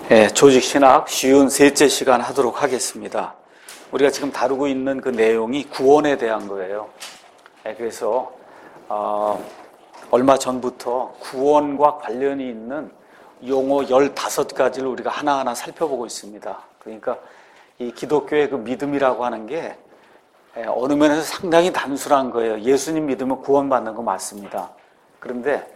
조직신학 쉬운 셋째 시간 하도록 하겠습니다. 우리가 지금 다루고 있는 그 내용이 구원에 대한 거예요. 그래서 얼마 전부터 구원과 관련이 있는 용어 15가지를 우리가 하나하나 살펴보고 있습니다. 그러니까 이 기독교의 그 믿음이라고 하는 게 어느 면에서 상당히 단순한 거예요. 예수님 믿으면 구원받는 거 맞습니다. 그런데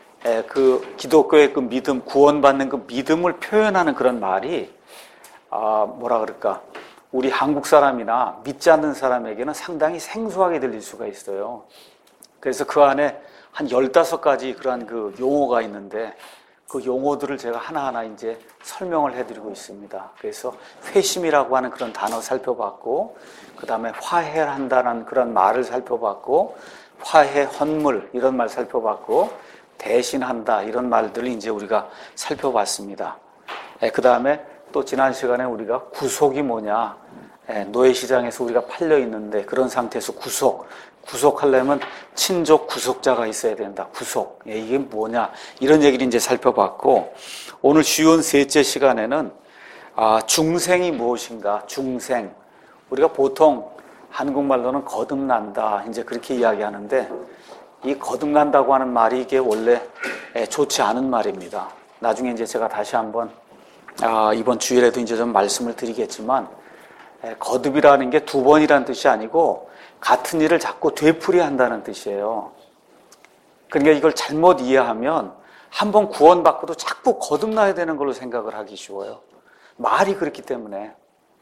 그 기독교의 그 믿음, 구원받는 그 믿음을 표현하는 그런 말이 뭐라 그럴까, 우리 한국 사람이나 믿지 않는 사람에게는 상당히 생소하게 들릴 수가 있어요. 그래서 그 안에 한 15가지 그러한 그 용어가 있는데 그 용어들을 제가 하나하나 이제 설명을 해드리고 있습니다. 그래서 회심이라고 하는 그런 단어 살펴봤고, 그 다음에 화해한다는 그런 말을 살펴봤고, 화해, 헌물 이런 말 살펴봤고, 대신한다 이런 말들을 이제 우리가 살펴봤습니다. 그 다음에 또 지난 시간에 우리가 구속이 뭐냐, 노예시장에서 우리가 팔려 있는데 그런 상태에서 구속하려면 친족 구속자가 있어야 된다. 구속, 이게 뭐냐, 이런 얘기를 이제 살펴봤고, 오늘 쉬운 셋째 시간에는 중생이 무엇인가, 중생. 우리가 보통 한국말로는 거듭난다 이제 그렇게 이야기하는데, 이 거듭난다고 하는 말이 이게 원래 좋지 않은 말입니다. 나중에 이제 제가 다시 한번 이번 주일에도 이제 좀 말씀을 드리겠지만, 거듭이라는 게 두 번이라는 뜻이 아니고 같은 일을 자꾸 되풀이한다는 뜻이에요. 그러니까 이걸 잘못 이해하면 한 번 구원받고도 자꾸 거듭나야 되는 걸로 생각을 하기 쉬워요. 말이 그렇기 때문에.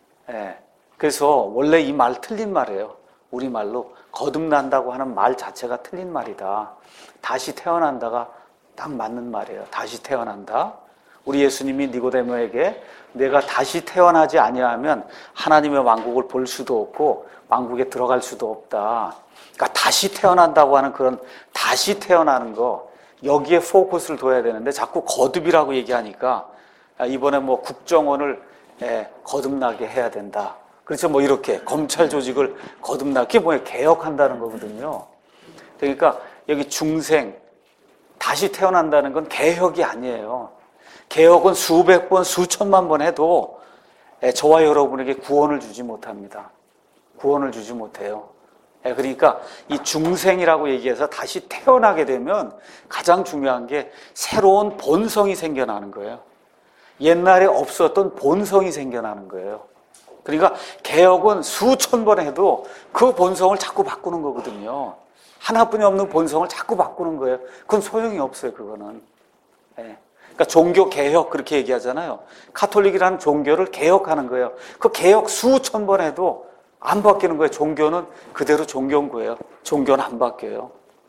그래서 원래 이 말 틀린 말이에요. 우리말로 거듭난다고 하는 말 자체가 틀린 말이다. 다시 태어난다가 딱 맞는 말이에요. 다시 태어난다. 우리 예수님이 니고데모에게 내가 다시 태어나지 아니하면 하나님의 왕국을 볼 수도 없고 왕국에 들어갈 수도 없다. 그러니까 다시 태어난다고 하는 그런 다시 태어나는 거, 여기에 포커스를 둬야 되는데 자꾸 거듭이라고 얘기하니까 이번에 뭐 국정원을 거듭나게 해야 된다. 그렇죠. 뭐 이렇게 검찰 조직을 거듭나게, 그게 뭐예요? 개혁한다는 거거든요. 그러니까 여기 중생, 다시 태어난다는 건 개혁이 아니에요. 개혁은 수백 번, 수천만 번 해도 저와 여러분에게 구원을 주지 못합니다. 구원을 주지 못해요. 그러니까 이 중생이라고 얘기해서 다시 태어나게 되면 가장 중요한 게 새로운 본성이 생겨나는 거예요. 옛날에 없었던 본성이 생겨나는 거예요. 그러니까 개혁은 수천 번 해도 그 본성을 자꾸 바꾸는 거거든요. 하나뿐이 없는 본성을 자꾸 바꾸는 거예요. 그건 소용이 없어요, 그거는. 그러니까 종교 개혁 그렇게 얘기하잖아요. 카톨릭이라는 종교를 개혁하는 거예요. 그 개혁 수천 번 해도 안 바뀌는 거예요. 종교는 그대로 종교인 거예요. 종교는 안 바뀌어요.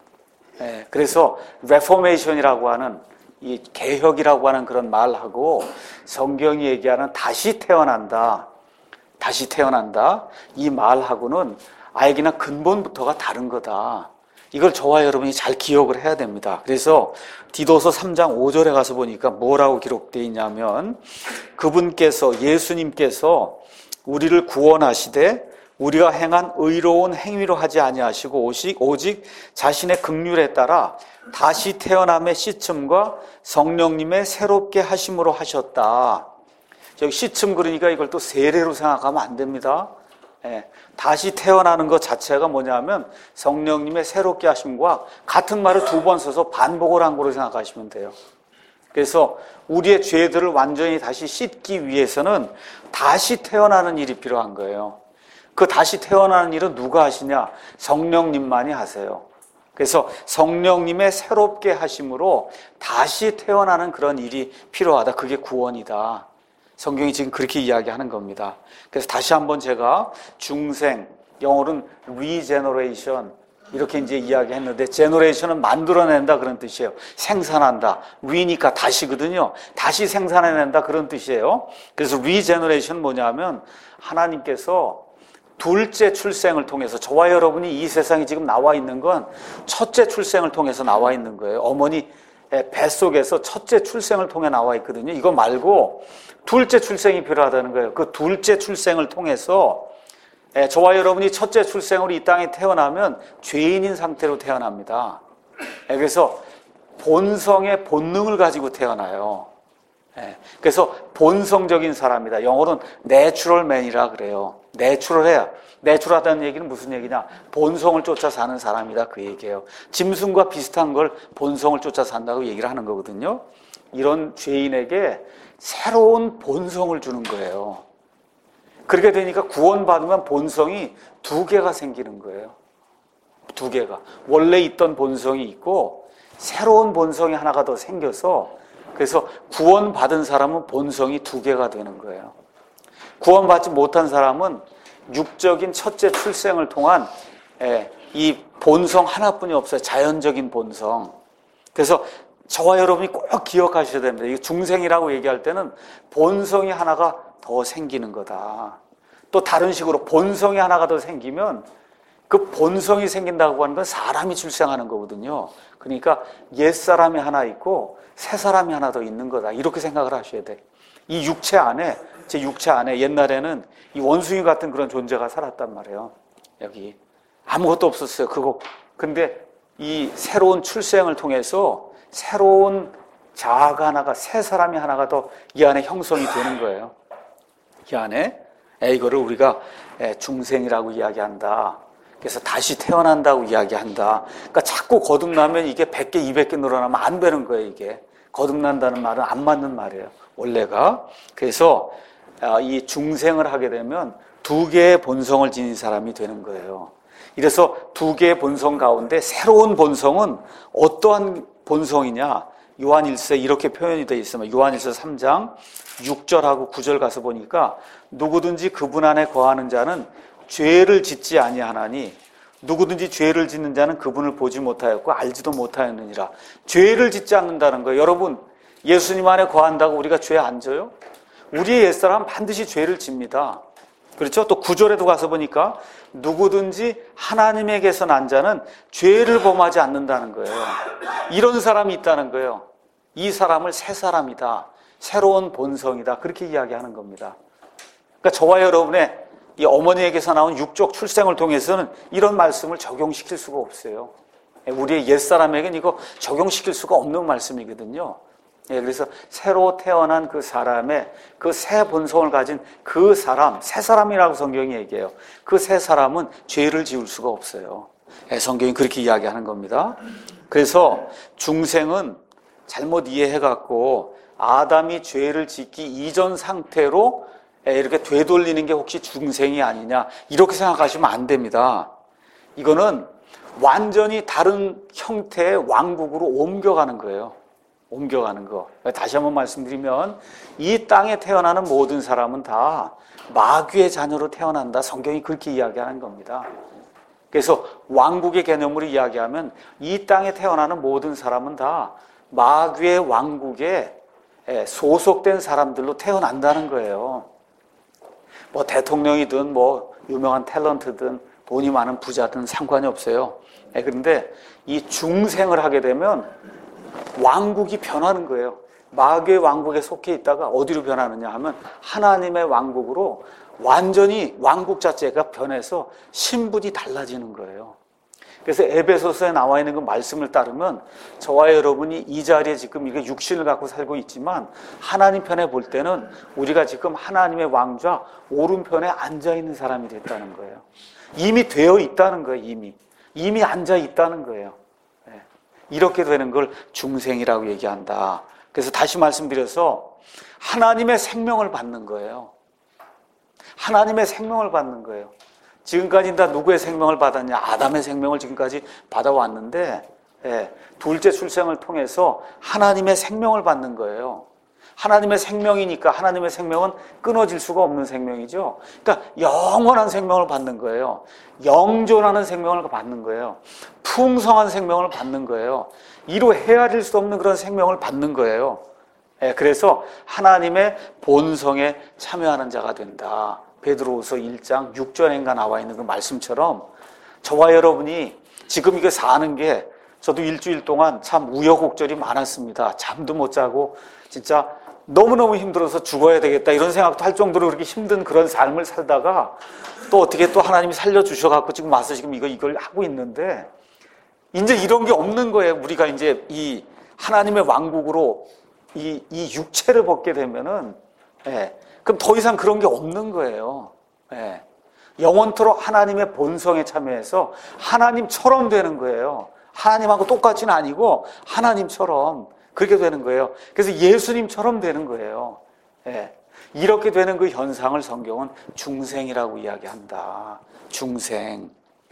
그래서 레포메이션이라고 하는 이 개혁이라고 하는 그런 말하고 성경이 얘기하는 다시 태어난다. 다시 태어난다. 이 말하고는 아예 그냥 근본부터가 다른 거다. 이걸 저와 여러분이 잘 기억을 해야 됩니다. 그래서 디도서 3장 5절에 가서 보니까 뭐라고 기록되어 있냐면, 그분께서, 예수님께서 우리를 구원하시되 우리가 행한 의로운 행위로 하지 아니하시고 오직 자신의 긍휼에 따라 다시 태어남의 씻음과 성령님의 새롭게 하심으로 하셨다. 여기 씻음, 그러니까 이걸 또 세례로 생각하면 안 됩니다. 다시 태어나는 것 자체가 뭐냐면 성령님의 새롭게 하심과 같은 말을 두 번 써서 반복을 한 거로 생각하시면 돼요. 그래서 우리의 죄들을 완전히 다시 씻기 위해서는 다시 태어나는 일이 필요한 거예요. 그 다시 태어나는 일은 누가 하시냐? 성령님만이 하세요. 그래서 성령님의 새롭게 하심으로 다시 태어나는 그런 일이 필요하다. 그게 구원이다. 성경이 지금 그렇게 이야기하는 겁니다. 그래서 다시 한번 제가 중생, 영어로는 regeneration 이렇게 이제 이야기했는데, generation은 만들어낸다 그런 뜻이에요. 생산한다. re니까 다시거든요. 다시 생산해낸다 그런 뜻이에요. 그래서 regeneration 뭐냐면 하나님께서 둘째 출생을 통해서, 저와 여러분이 이 세상에 지금 나와 있는 건 첫째 출생을 통해서 나와 있는 거예요. 어머니 뱃속에서 첫째 출생을 통해 나와 있거든요. 이거 말고 둘째 출생이 필요하다는 거예요. 그 둘째 출생을 통해서 저와 여러분이 첫째 출생으로 이 땅에 태어나면 죄인인 상태로 태어납니다. 그래서 본성의 본능을 가지고 태어나요. 예, 그래서 본성적인 사람이다. 영어로는 내추럴 맨이라 그래요. 내추럴해야. 내추럴하다는 얘기는 무슨 얘기냐? 본성을 쫓아 사는 사람이다 그 얘기예요. 짐승과 비슷한 걸 본성을 쫓아 산다고 얘기를 하는 거거든요. 이런 죄인에게 새로운 본성을 주는 거예요. 그렇게 되니까 구원받으면 본성이 두 개가 생기는 거예요. 두 개가. 원래 있던 본성이 있고 새로운 본성이 하나가 더 생겨서, 그래서 구원받은 사람은 본성이 두 개가 되는 거예요. 구원받지 못한 사람은 육적인 첫째 출생을 통한 이 본성 하나뿐이 없어요. 자연적인 본성. 그래서 저와 여러분이 꼭 기억하셔야 됩니다. 이 중생이라고 얘기할 때는 본성이 하나가 더 생기는 거다. 또 다른 식으로 본성이 하나가 더 생기면 그 본성이 생긴다고 하는 건 사람이 출생하는 거거든요. 그러니까 옛사람이 하나 있고 새 사람이 하나 더 있는 거다. 이렇게 생각을 하셔야 돼. 이 육체 안에, 제 육체 안에 옛날에는 이 원숭이 같은 그런 존재가 살았단 말이에요. 여기 아무것도 없었어요. 그거. 근데 이 새로운 출생을 통해서 새로운 자아가 하나가, 새 사람이 하나가 더 이 안에 형성이 되는 거예요. 이 안에 이거를 우리가 중생이라고 이야기한다. 그래서 다시 태어난다고 이야기한다. 그러니까 자꾸 거듭나면 이게 100개, 200개 늘어나면 안 되는 거예요, 이게. 거듭난다는 말은 안 맞는 말이에요, 원래가. 그래서 이 중생을 하게 되면 두 개의 본성을 지닌 사람이 되는 거예요. 이래서 두 개의 본성 가운데 새로운 본성은 어떠한 본성이냐? 요한일서 이렇게 표현이 되어 있습니다. 요한일서 3장 6절하고 9절 가서 보니까 누구든지 그분 안에 거하는 자는 죄를 짓지 아니하나니 누구든지 죄를 짓는 자는 그분을 보지 못하였고 알지도 못하였느니라. 죄를 짓지 않는다는 거예요. 여러분, 예수님 안에 거한다고 우리가 죄 안 져요? 우리의 옛사람은 반드시 죄를 집니다. 그렇죠? 또 9절에도 가서 보니까 누구든지 하나님에게서 난 자는 죄를 범하지 않는다는 거예요. 이런 사람이 있다는 거예요. 이 사람을 새 사람이다. 새로운 본성이다. 그렇게 이야기하는 겁니다. 그러니까 저와 여러분의 이 어머니에게서 나온 육적 출생을 통해서는 이런 말씀을 적용시킬 수가 없어요. 우리의 옛사람에게는 이거 적용시킬 수가 없는 말씀이거든요. 그래서 새로 태어난 그 사람의 그 새 본성을 가진 그 사람, 새 사람이라고 성경이 얘기해요. 그 새 사람은 죄를 지을 수가 없어요. 성경이 그렇게 이야기하는 겁니다. 그래서 중생은 잘못 이해해갖고 아담이 죄를 짓기 이전 상태로 이렇게 되돌리는 게 혹시 중생이 아니냐 이렇게 생각하시면 안 됩니다. 이거는 완전히 다른 형태의 왕국으로 옮겨가는 거예요. 옮겨가는 거. 다시 한번 말씀드리면 이 땅에 태어나는 모든 사람은 다 마귀의 자녀로 태어난다. 성경이 그렇게 이야기하는 겁니다. 그래서 왕국의 개념으로 이야기하면 이 땅에 태어나는 모든 사람은 다 마귀의 왕국에 소속된 사람들로 태어난다는 거예요. 뭐 대통령이든 뭐 유명한 탤런트든 돈이 많은 부자든 상관이 없어요. 그런데 이 중생을 하게 되면 왕국이 변하는 거예요. 마귀의 왕국에 속해 있다가 어디로 변하느냐 하면 하나님의 왕국으로 완전히 왕국 자체가 변해서 신분이 달라지는 거예요. 그래서 에베소서에 나와 있는 그 말씀을 따르면 저와 여러분이 이 자리에 지금 이게 육신을 갖고 살고 있지만 하나님 편에 볼 때는 우리가 지금 하나님의 왕좌 오른편에 앉아 있는 사람이 됐다는 거예요. 이미 되어 있다는 거예요. 이미 앉아 있다는 거예요. 이렇게 되는 걸 중생이라고 얘기한다. 그래서 다시 말씀드려서 하나님의 생명을 받는 거예요. 하나님의 생명을 받는 거예요. 지금까지 다 누구의 생명을 받았냐? 아담의 생명을 지금까지 받아왔는데 둘째 출생을 통해서 하나님의 생명을 받는 거예요. 하나님의 생명이니까 하나님의 생명은 끊어질 수가 없는 생명이죠. 그러니까 영원한 생명을 받는 거예요. 영존하는 생명을 받는 거예요. 풍성한 생명을 받는 거예요. 이로 헤아릴 수 없는 그런 생명을 받는 거예요. 그래서 하나님의 본성에 참여하는 자가 된다. 베드로후서 1장 6절인가 나와 있는 그 말씀처럼 저와 여러분이 지금 이거 사는 게 저도 일주일 동안 참 우여곡절이 많았습니다. 잠도 못 자고 진짜 너무너무 힘들어서 죽어야 되겠다 이런 생각도 할 정도로 그렇게 힘든 그런 삶을 살다가 또 어떻게 또 하나님이 살려주셔갖고 지금 와서 지금 이걸 하고 있는데 이제 이런 게 없는 거예요. 우리가 이제 이 하나님의 왕국으로 이 육체를 벗게 되면은, 그럼 더 이상 그런 게 없는 거예요. 영원토록 하나님의 본성에 참여해서 하나님처럼 되는 거예요. 하나님하고 똑같이는 아니고 하나님처럼 그렇게 되는 거예요. 그래서 예수님처럼 되는 거예요. 이렇게 되는 그 현상을 성경은 중생이라고 이야기한다. 중생.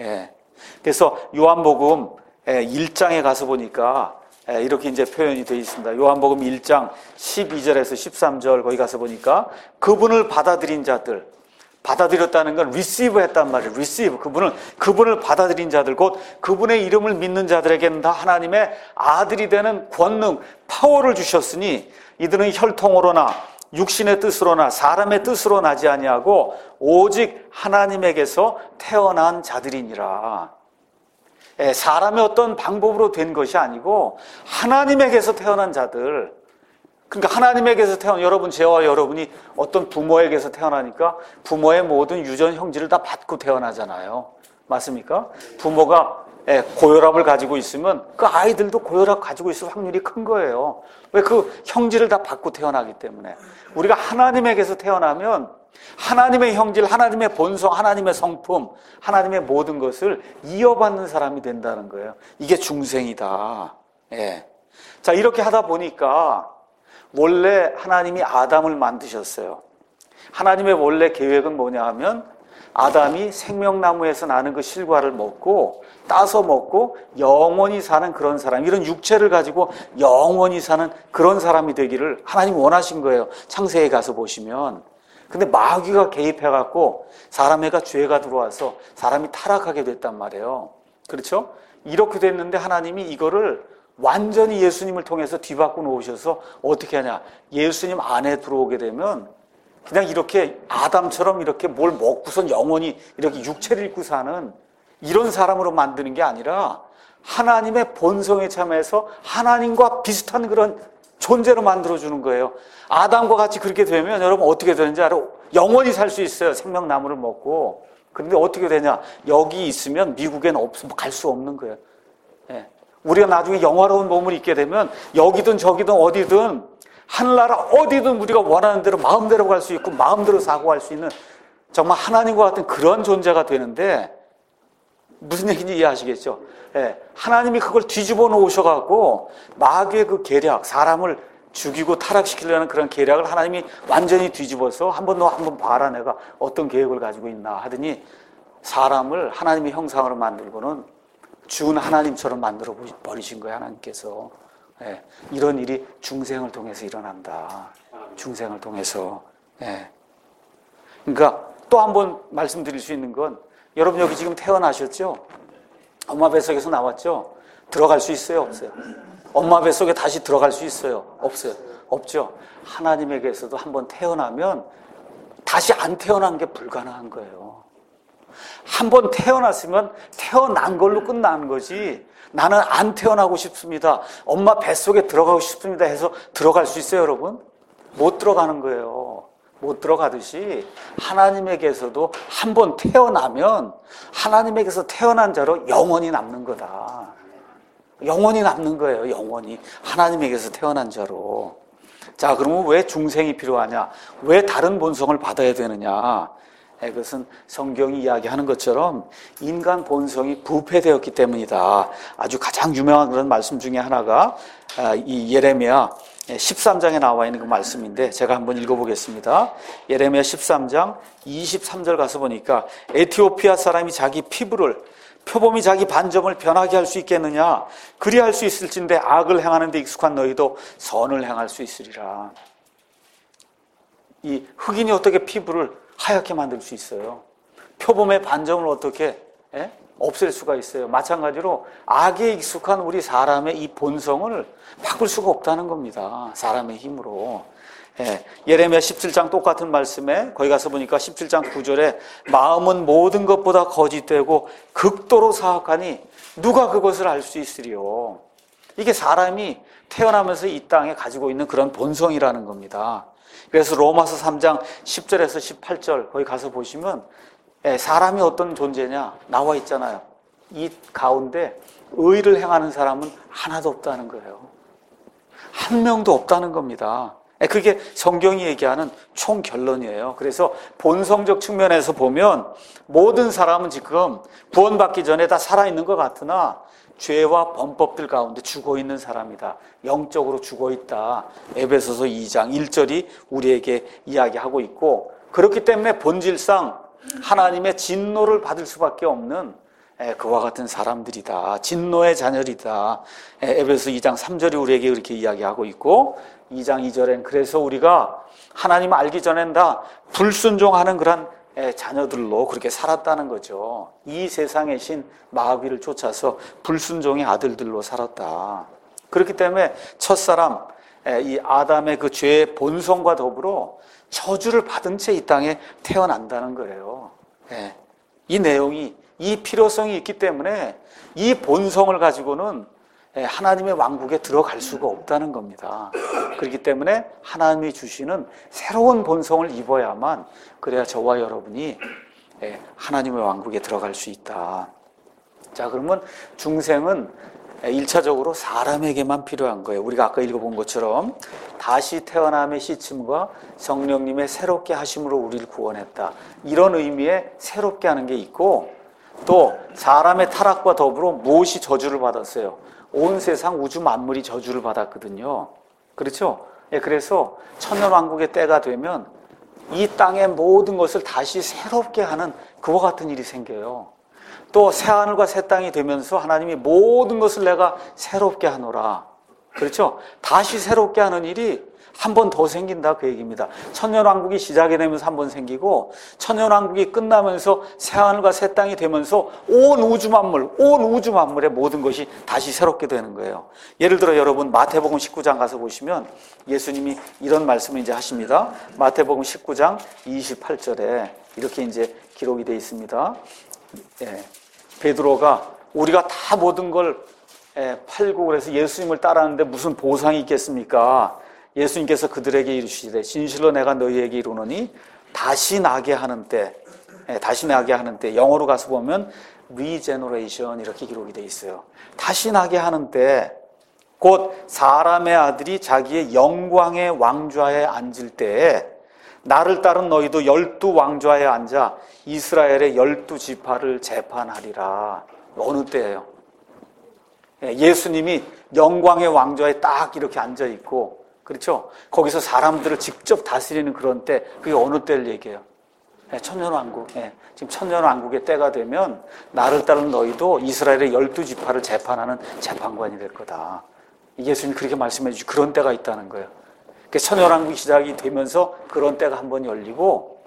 그래서 요한복음 1장에 가서 보니까 이렇게 이제 표현이 되어 있습니다. 요한복음 1장 12절에서 13절 거기 가서 보니까 그분을 받아들인 자들, 받아들였다는 건 receive 했단 말이에요. receive. 그분을 받아들인 자들, 곧 그분의 이름을 믿는 자들에게는 다 하나님의 아들이 되는 권능, 파워를 주셨으니 이들은 혈통으로나 육신의 뜻으로나 사람의 뜻으로 나지 아니하고 오직 하나님에게서 태어난 자들이니라. 사람의 어떤 방법으로 된 것이 아니고 하나님에게서 태어난 자들. 그러니까 하나님에게서 태어난, 여러분, 저와 여러분이 어떤 부모에게서 태어나니까 부모의 모든 유전 형질을 다 받고 태어나잖아요. 맞습니까? 부모가 고혈압을 가지고 있으면 그 아이들도 고혈압 가지고 있을 확률이 큰 거예요. 왜? 그 형질을 다 받고 태어나기 때문에. 우리가 하나님에게서 태어나면 하나님의 형질, 하나님의 본성, 하나님의 성품, 하나님의 모든 것을 이어받는 사람이 된다는 거예요. 이게 중생이다. 자, 이렇게 하다 보니까 원래 하나님이 아담을 만드셨어요. 하나님의 원래 계획은 뭐냐 하면 아담이 생명나무에서 나는 그 실과를 먹고 따서 먹고 영원히 사는 그런 사람, 이런 육체를 가지고 영원히 사는 그런 사람이 되기를 하나님이 원하신 거예요. 창세기에 가서 보시면. 근데 마귀가 개입해갖고 사람에게 죄가 들어와서 사람이 타락하게 됐단 말이에요. 그렇죠? 이렇게 됐는데 하나님이 이거를 완전히 예수님을 통해서 뒤바꿔 놓으셔서 어떻게 하냐. 예수님 안에 들어오게 되면 그냥 이렇게 아담처럼 이렇게 뭘 먹고선 영원히 이렇게 육체를 입고 사는 이런 사람으로 만드는 게 아니라 하나님의 본성에 참여해서 하나님과 비슷한 그런 존재로 만들어주는 거예요. 아담과 같이 그렇게 되면 여러분 어떻게 되는지 알아요? 영원히 살 수 있어요. 생명나무를 먹고. 그런데 어떻게 되냐? 여기 있으면 미국에는 갈 수 없는 거예요. 우리가 나중에 영화로운 몸을 입게 되면 여기든 저기든 어디든 하늘나라 어디든 우리가 원하는 대로 마음대로 갈 수 있고 마음대로 사고할 수 있는 정말 하나님과 같은 그런 존재가 되는데 무슨 얘기인지 이해하시겠죠? 하나님이 그걸 뒤집어 놓으셔갖고 마귀의 그 계략, 사람을 죽이고 타락시키려는 그런 계략을 하나님이 완전히 뒤집어서 한번 봐라 내가 어떤 계획을 가지고 있나 하더니 사람을 하나님의 형상으로 만들고는 준 하나님처럼 만들어 버리신 거예요. 하나님께서. 이런 일이 중생을 통해서 일어난다. 중생을 통해서. 그러니까 또 한 번 말씀드릴 수 있는 건 여러분 여기 지금 태어나셨죠? 엄마 뱃속에서 나왔죠? 들어갈 수 있어요? 없어요? 엄마 뱃속에 다시 들어갈 수 있어요? 없어요? 없죠? 하나님에게서도 한 번 태어나면 다시 안 태어난 게 불가능한 거예요. 한 번 태어났으면 태어난 걸로 끝나는 거지 나는 안 태어나고 싶습니다. 엄마 뱃속에 들어가고 싶습니다 해서 들어갈 수 있어요, 여러분? 못 들어가는 거예요. 못 들어가듯이 하나님에게서도 한 번 태어나면 하나님에게서 태어난 자로 영원히 남는 거다. 영원히 남는 거예요. 영원히. 하나님에게서 태어난 자로. 자, 그러면 왜 중생이 필요하냐? 왜 다른 본성을 받아야 되느냐? 그것은 성경이 이야기하는 것처럼 인간 본성이 부패되었기 때문이다. 아주 가장 유명한 그런 말씀 중에 하나가 이 예레미야 13장에 나와 있는 그 말씀인데 제가 한번 읽어보겠습니다. 예레미야 13장 23절 가서 보니까 에티오피아 사람이 자기 피부를 표범이 자기 반점을 변하게 할 수 있겠느냐? 그리할 수 있을진데 악을 행하는 데 익숙한 너희도 선을 행할 수 있으리라. 이 흑인이 어떻게 피부를 하얗게 만들 수 있어요? 표범의 반점을 어떻게 없앨 수가 있어요? 마찬가지로 악에 익숙한 우리 사람의 이 본성을 바꿀 수가 없다는 겁니다. 사람의 힘으로. 예레미야 17장 똑같은 말씀에 거기 가서 보니까 17장 9절에 마음은 모든 것보다 거짓되고 극도로 사악하니 누가 그것을 알 수 있으리요. 이게 사람이 태어나면서 이 땅에 가지고 있는 그런 본성이라는 겁니다. 그래서 로마서 3장 10절에서 18절 거기 가서 보시면 사람이 어떤 존재냐 나와 있잖아요. 이 가운데 의를 행하는 사람은 하나도 없다는 거예요. 한 명도 없다는 겁니다. 그게 성경이 얘기하는 총결론이에요. 그래서 본성적 측면에서 보면 모든 사람은 지금 구원받기 전에 다 살아있는 것 같으나 죄와 범법들 가운데 죽어있는 사람이다. 영적으로 죽어있다. 에베소서 2장 1절이 우리에게 이야기하고 있고, 그렇기 때문에 본질상 하나님의 진노를 받을 수밖에 없는 그와 같은 사람들이다. 진노의 자녀이다. 에베소 2장 3절이 우리에게 이렇게 이야기하고 있고, 2장 2절엔 그래서 우리가 하나님 알기 전엔 다 불순종하는 그런 자녀들로 그렇게 살았다는 거죠. 이 세상의 신 마귀를 쫓아서 불순종의 아들들로 살았다. 그렇기 때문에 첫사람 이 아담의 그 죄의 본성과 더불어 저주를 받은 채 이 땅에 태어난다는 거예요. 이 내용이, 이 필요성이 있기 때문에 이 본성을 가지고는 하나님의 왕국에 들어갈 수가 없다는 겁니다. 그렇기 때문에 하나님이 주시는 새로운 본성을 입어야만, 그래야 저와 여러분이 하나님의 왕국에 들어갈 수 있다. 자, 그러면 중생은 1차적으로 사람에게만 필요한 거예요. 우리가 아까 읽어본 것처럼 다시 태어남의 시침과 성령님의 새롭게 하심으로 우리를 구원했다. 이런 의미의 새롭게 하는 게 있고, 또 사람의 타락과 더불어 무엇이 저주를 받았어요? 온 세상 우주 만물이 저주를 받았거든요. 그렇죠? 그래서 천년왕국의 때가 되면 이 땅의 모든 것을 다시 새롭게 하는 그와 같은 일이 생겨요. 또 새하늘과 새 땅이 되면서 하나님이 모든 것을 내가 새롭게 하노라. 그렇죠? 다시 새롭게 하는 일이 한 번 더 생긴다, 그 얘기입니다. 천년왕국이 시작이 되면서 한 번 생기고, 천년왕국이 끝나면서 새하늘과 새 땅이 되면서 온 우주 만물의 모든 것이 다시 새롭게 되는 거예요. 예를 들어 여러분 마태복음 19장 가서 보시면 예수님이 이런 말씀을 이제 하십니다. 마태복음 19장 28절에 이렇게 이제 기록이 되어 있습니다. 베드로가 우리가 다 모든 걸 팔고 그래서 예수님을 따르는데 무슨 보상이 있겠습니까? 예수님께서 그들에게 이르시되 진실로 내가 너희에게 이르노니 다시 나게 하는 때, 영어로 가서 보면 regeneration 이렇게 기록이 되어 있어요. 다시 나게 하는 때, 곧 사람의 아들이 자기의 영광의 왕좌에 앉을 때에 나를 따른 너희도 12왕좌에 앉아 이스라엘의 12지파를 재판하리라. 어느 때예요? 예수님이 영광의 왕좌에 딱 이렇게 앉아 있고, 그렇죠? 거기서 사람들을 직접 다스리는 그런 때, 그게 어느 때를 얘기해요? 천년왕국. 지금 천년왕국의 때가 되면 나를 따른 너희도 이스라엘의 12지파를 재판하는 재판관이 될 거다. 예수님이 그렇게 말씀해 주시고 그런 때가 있다는 거예요. 천년왕국이 시작이 되면서 그런 때가 한 번 열리고,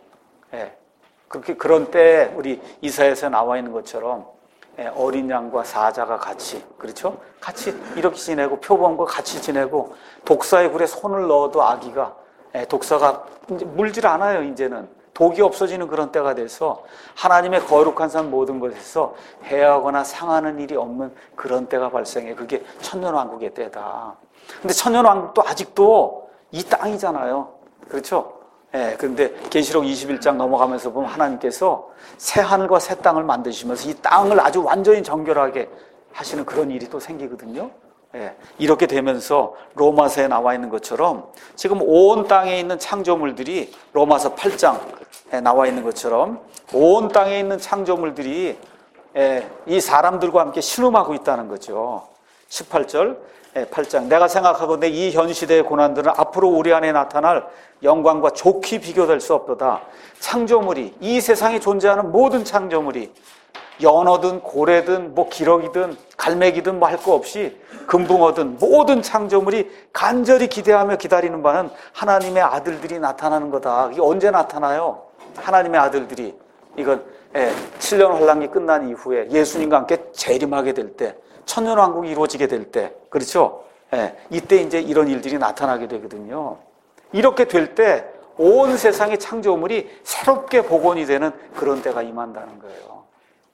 그렇게 그런 때 우리 이사야서에 나와 있는 것처럼 어린 양과 사자가 같이, 그렇죠? 같이 이렇게 지내고 표범과 같이 지내고, 독사의 굴에 손을 넣어도 아기가 독사가 이제 물질 않아요. 이제는 독이 없어지는 그런 때가 돼서 하나님의 거룩한 산 모든 것에서 해하거나 상하는 일이 없는 그런 때가 발생해. 그게 천년왕국의 때다. 근데 천년왕국도 아직도 이 땅이잖아요. 그렇죠? 그런데 계시록 21장 넘어가면서 보면 하나님께서 새 하늘과 새 땅을 만드시면서 이 땅을 아주 완전히 정결하게 하시는 그런 일이 또 생기거든요. 이렇게 되면서 로마서에 나와 있는 것처럼 지금 온 땅에 있는 창조물들이, 로마서 8장에 나와 있는 것처럼 온 땅에 있는 창조물들이 이 사람들과 함께 신음하고 있다는 거죠. 18절 8장 내가 생각하건대 이 현 시대의 고난들은 앞으로 우리 안에 나타날 영광과 좋게 비교될 수 없도다. 창조물이, 이 세상에 존재하는 모든 창조물이 연어든 고래든 뭐 기러기든 갈매기든 뭐 할 거 없이 금붕어든 모든 창조물이 간절히 기대하며 기다리는 바는 하나님의 아들들이 나타나는 거다. 이게 언제 나타나요? 하나님의 아들들이, 이건 7년 환란기 끝난 이후에 예수님과 함께 재림하게 될 때, 천년왕국이 이루어지게 될 때, 그렇죠? 이때 이제 이런 일들이 나타나게 되거든요. 이렇게 될 때 온 세상의 창조물이 새롭게 복원이 되는 그런 때가 임한다는 거예요.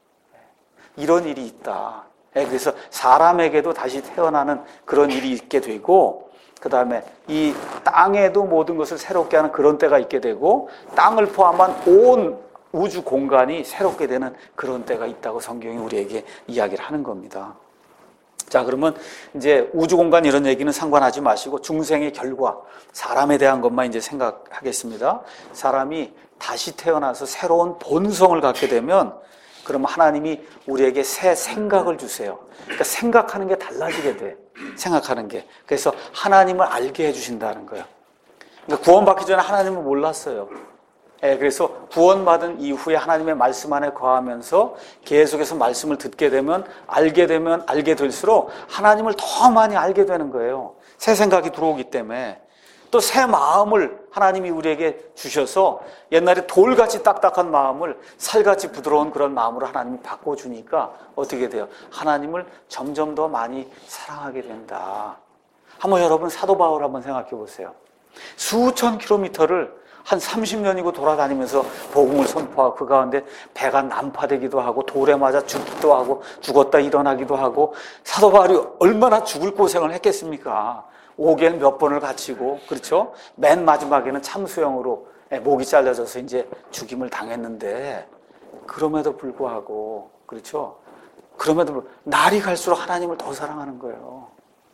이런 일이 있다. 그래서 사람에게도 다시 태어나는 그런 일이 있게 되고, 그 다음에 이 땅에도 모든 것을 새롭게 하는 그런 때가 있게 되고, 땅을 포함한 온 우주 공간이 새롭게 되는 그런 때가 있다고 성경이 우리에게 이야기를 하는 겁니다. 자, 그러면 이제 우주공간 이런 얘기는 상관하지 마시고 중생의 결과, 사람에 대한 것만 이제 생각하겠습니다. 사람이 다시 태어나서 새로운 본성을 갖게 되면 그럼 하나님이 우리에게 새 생각을 주세요. 그러니까 생각하는 게 달라지게 돼. 생각하는 게. 그래서 하나님을 알게 해주신다는 거예요. 그러니까 구원받기 전에 하나님을 몰랐어요. 그래서 구원받은 이후에 하나님의 말씀 안에 거하면서 계속해서 말씀을 듣게 되면 알게 될수록 하나님을 더 많이 알게 되는 거예요. 새 생각이 들어오기 때문에. 또 새 마음을 하나님이 우리에게 주셔서 옛날에 돌같이 딱딱한 마음을 살같이 부드러운 그런 마음으로 하나님이 바꿔주니까 어떻게 돼요? 하나님을 점점 더 많이 사랑하게 된다. 한번 여러분 사도 바울 한번 생각해 보세요. 수천 킬로미터를 한 30년이고 돌아다니면서 복음을 선포하고 그 가운데 배가 난파되기도 하고 돌에 맞아 죽기도 하고 죽었다 일어나기도 하고 사도 바울이 얼마나 죽을 고생을 했겠습니까? 5개월 몇 번을 갇히고 그렇죠? 맨 마지막에는 참수형으로 목이 잘려져서 이제 죽임을 당했는데 그럼에도 불구하고 그렇죠? 그럼에도 불구하고 날이 갈수록 하나님을 더 사랑하는 거예요.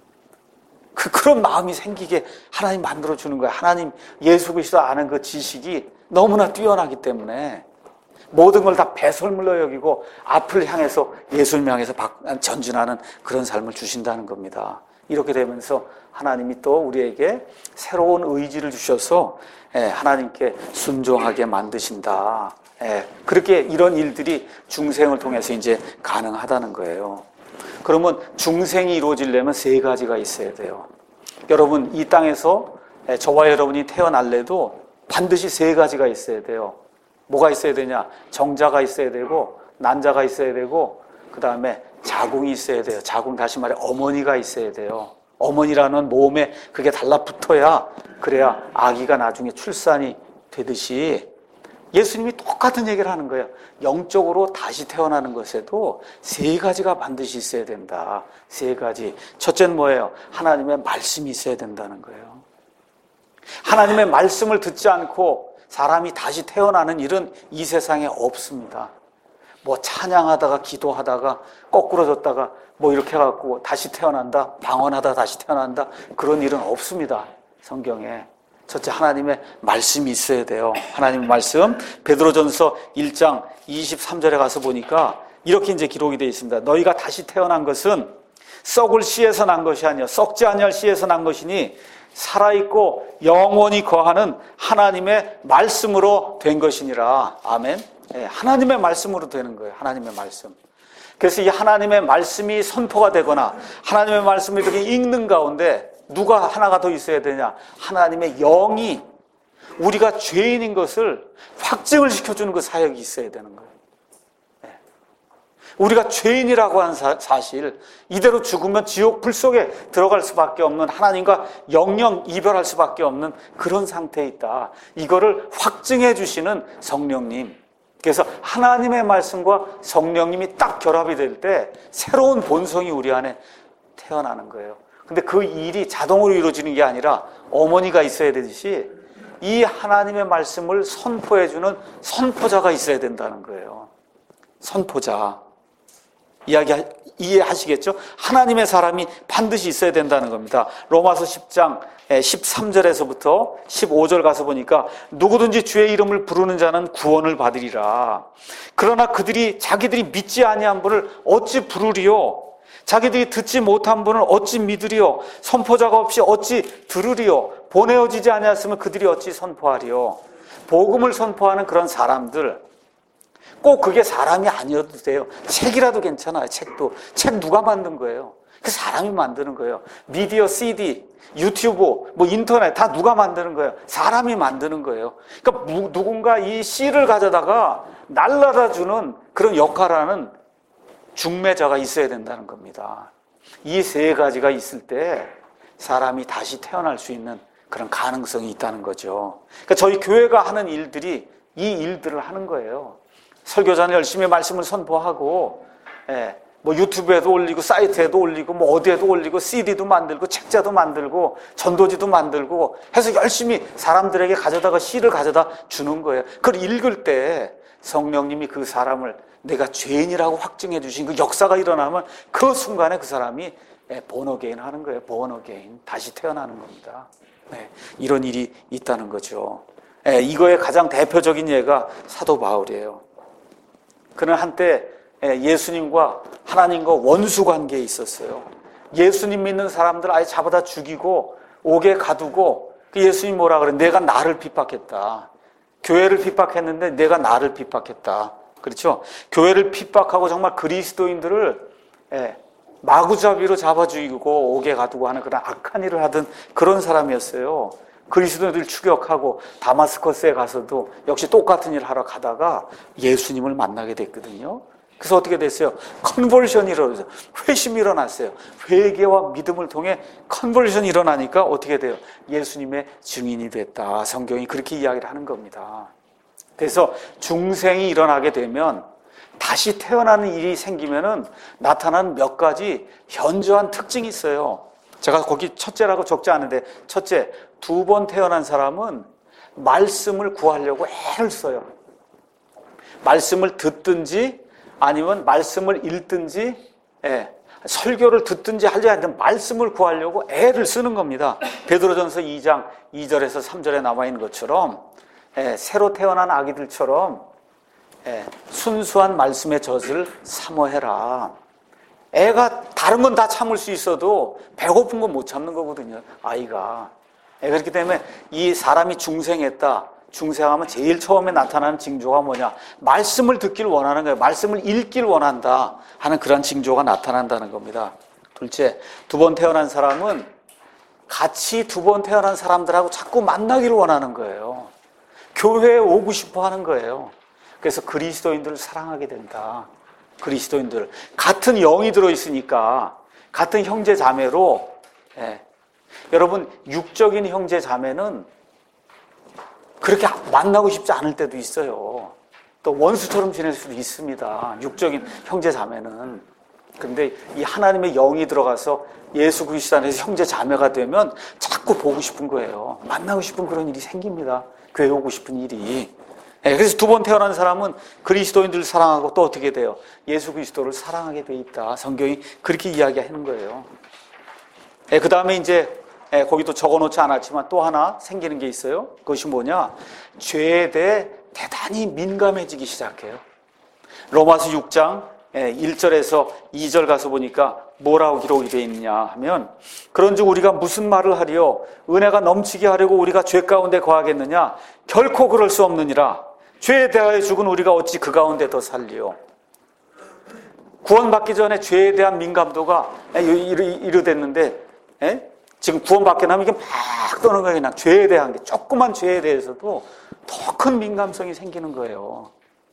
그런 마음이 생기게 하나님 만들어주는 거예요. 하나님 예수 그리스도 아는 그 지식이 너무나 뛰어나기 때문에 모든 걸 다 배설물로 여기고 앞을 향해서 예수를 향해서 전진하는 그런 삶을 주신다는 겁니다. 이렇게 되면서 하나님이 또 우리에게 새로운 의지를 주셔서 하나님께 순종하게 만드신다. 그렇게 이런 일들이 중생을 통해서 이제 가능하다는 거예요. 그러면 중생이 이루어지려면 세 가지가 있어야 돼요. 여러분 이 땅에서 저와 여러분이 태어날래도 반드시 세 가지가 있어야 돼요. 뭐가 있어야 되냐? 정자가 있어야 되고 난자가 있어야 되고 그 다음에 자궁이 있어야 돼요. 자궁 다시 말해 어머니가 있어야 돼요. 어머니라는 몸에 그게 달라붙어야 그래야 아기가 나중에 출산이 되듯이 예수님이 똑같은 얘기를 하는 거예요. 영적으로 다시 태어나는 것에도 세 가지가 반드시 있어야 된다. 세 가지. 첫째는 뭐예요? 하나님의 말씀이 있어야 된다는 거예요. 하나님의 말씀을 듣지 않고 사람이 다시 태어나는 일은 이 세상에 없습니다. 뭐 찬양하다가 기도하다가 거꾸러졌다가 뭐 이렇게 해갖고 다시 태어난다, 방언하다 다시 태어난다, 그런 일은 없습니다. 성경에. 첫째 하나님의 말씀이 있어야 돼요. 하나님의 말씀. 베드로전서 1장 23절에 가서 보니까 이렇게 이제 기록이 되어 있습니다. 너희가 다시 태어난 것은 썩을 씨에서 난 것이 아니요 썩지 아니할 씨에서 난 것이니 살아있고 영원히 거하는 하나님의 말씀으로 된 것이니라. 아멘. 하나님의 말씀으로 되는 거예요. 하나님의 말씀. 그래서 이 하나님의 말씀이 선포가 되거나 하나님의 말씀을 이렇게 읽는 가운데 누가 하나가 더 있어야 되냐? 하나님의 영이 우리가 죄인인 것을 확증을 시켜주는 그 사역이 있어야 되는 거예요. 우리가 죄인이라고 하는 사실, 이대로 죽으면 지옥 불 속에 들어갈 수밖에 없는, 하나님과 영영 이별할 수밖에 없는 그런 상태에 있다. 이거를 확증해 주시는 성령님. 그래서 하나님의 말씀과 성령님이 딱 결합이 될 때 새로운 본성이 우리 안에 태어나는 거예요. 근데 그 일이 자동으로 이루어지는 게 아니라 어머니가 있어야 되듯이 이 하나님의 말씀을 선포해주는 선포자가 있어야 된다는 거예요. 선포자. 이해하시겠죠? 하나님의 사람이 반드시 있어야 된다는 겁니다. 로마서 10장 13절에서부터 15절 가서 보니까 누구든지 주의 이름을 부르는 자는 구원을 받으리라. 그러나 그들이 자기들이 믿지 아니한 분을 어찌 부르리요? 자기들이 듣지 못한 분을 어찌 믿으리요? 선포자가 없이 어찌 들으리요? 보내어지지 아니하였으면 그들이 어찌 선포하리요? 복음을 선포하는 그런 사람들, 꼭 그게 사람이 아니어도 돼요. 책이라도 괜찮아요. 책도. 책 누가 만든 거예요? 그 사람이 만드는 거예요. 미디어, CD, 유튜브, 뭐 인터넷 다 누가 만드는 거예요? 사람이 만드는 거예요. 그러니까 누군가 이 씨를 가져다가 날라다 주는 그런 역할하는 중매자가 있어야 된다는 겁니다. 이 세 가지가 있을 때 사람이 다시 태어날 수 있는 그런 가능성이 있다는 거죠. 그러니까 저희 교회가 하는 일들이 이 일들을 하는 거예요. 설교자는 열심히 말씀을 선포하고, 뭐 유튜브에도 올리고 사이트에도 올리고 뭐 어디에도 올리고 CD도 만들고 책자도 만들고 전도지도 만들고 해서 열심히 사람들에게 가져다가 씨를 가져다 주는 거예요. 그걸 읽을 때 성령님이 그 사람을 내가 죄인이라고 확증해 주신 그 역사가 일어나면 그 순간에 그 사람이 born again 하는 거예요. born again. 다시 태어나는 겁니다. 이런 일이 있다는 거죠. 이거의 가장 대표적인 예가 사도 바울이에요. 그는 한때 예수님과 하나님과 원수 관계에 있었어요. 예수님 믿는 사람들 아예 잡아다 죽이고 옥에 가두고 예수님 뭐라 그래? 내가 나를 핍박했다. 교회를 핍박했는데 내가 나를 핍박했다. 그렇죠? 교회를 핍박하고 정말 그리스도인들을 마구잡이로 잡아 죽이고 옥에 가두고 하는 그런 악한 일을 하던 그런 사람이었어요. 그리스도인들 추격하고 다마스커스에 가서도 역시 똑같은 일을 하러 가다가 예수님을 만나게 됐거든요. 그래서 어떻게 됐어요? 컨버전이 일어났어요. 회심이 일어났어요. 회개와 믿음을 통해 컨버전이 일어나니까 어떻게 돼요? 예수님의 증인이 됐다. 성경이 그렇게 이야기를 하는 겁니다. 그래서 중생이 일어나게 되면 다시 태어나는 일이 생기면은 나타나는 몇 가지 현저한 특징이 있어요. 제가 거기 첫째라고 적지 않은데 첫째, 2번 태어난 사람은 말씀을 구하려고 애를 써요. 말씀을 듣든지 아니면 말씀을 읽든지 설교를 듣든지 하지 않든 말씀을 구하려고 애를 쓰는 겁니다. 베드로전서 2장 2절에서 3절에 나와 있는 것처럼 새로 태어난 아기들처럼 순수한 말씀의 젖을 사모해라. 애가 다른 건 다 참을 수 있어도 배고픈 건 못 참는 거거든요. 아이가. 그렇기 때문에 이 사람이 중생했다. 중생하면 제일 처음에 나타나는 징조가 뭐냐? 말씀을 듣길 원하는 거예요. 말씀을 읽길 원한다 하는 그런 징조가 나타난다는 겁니다. 둘째, 2번 태어난 사람은 같이 2번 태어난 사람들하고 자꾸 만나기를 원하는 거예요. 교회에 오고 싶어 하는 거예요. 그래서 그리스도인들을 사랑하게 된다. 그리스도인들. 같은 영이 들어있으니까 같은 형제 자매로 여러분 육적인 형제 자매는 그렇게 만나고 싶지 않을 때도 있어요. 또 원수처럼 지낼 수도 있습니다. 육적인 형제 자매는. 그런데 이 하나님의 영이 들어가서 예수 그리스도 안에서 형제 자매가 되면 자꾸 보고 싶은 거예요. 만나고 싶은 그런 일이 생깁니다. 교회 오고 싶은 일이. 그래서 2번 태어난 사람은 그리스도인들을 사랑하고 또 어떻게 돼요? 예수 그리스도를 사랑하게 돼 있다. 성경이 그렇게 이야기하는 거예요. 그 다음에 이제 거기도 적어놓지 않았지만 또 하나 생기는 게 있어요. 그것이 뭐냐? 죄에 대해 대단히 민감해지기 시작해요. 로마서 6장 1절에서 2절 가서 보니까 뭐라고 기록이 되어 있느냐 하면 그런즉 우리가 무슨 말을 하리요? 은혜가 넘치게 하려고 우리가 죄 가운데 거하겠느냐? 결코 그럴 수 없느니라. 죄에 대하여 죽은 우리가 어찌 그 가운데 더 살리요? 구원받기 전에 죄에 대한 민감도가 이르됐는데 지금 구원받게 나면 이게 막 떠는 거예요. 그냥 죄에 대한 게 조그만 죄에 대해서도 더 큰 민감성이 생기는 거예요.